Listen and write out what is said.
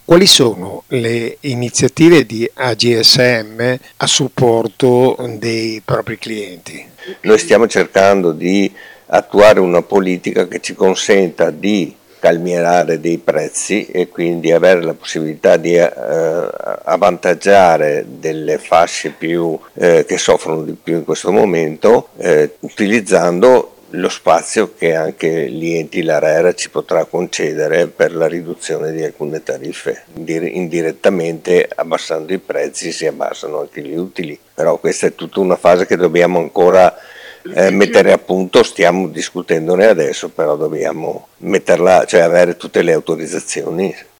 Quali sono le iniziative di AGSM a supporto dei propri clienti? Noi stiamo cercando di attuare una politica che ci consenta di calmierare dei prezzi e quindi avere la possibilità di avvantaggiare delle fasce che soffrono di più in questo momento, utilizzando lo spazio che anche l'IENTI, l'ARERA ci potrà concedere per la riduzione di alcune tariffe. Indirettamente abbassando i prezzi si abbassano anche gli utili, però questa è tutta una fase che dobbiamo ancora mettere a punto. Stiamo discutendone adesso, però dobbiamo metterla, cioè avere tutte le autorizzazioni.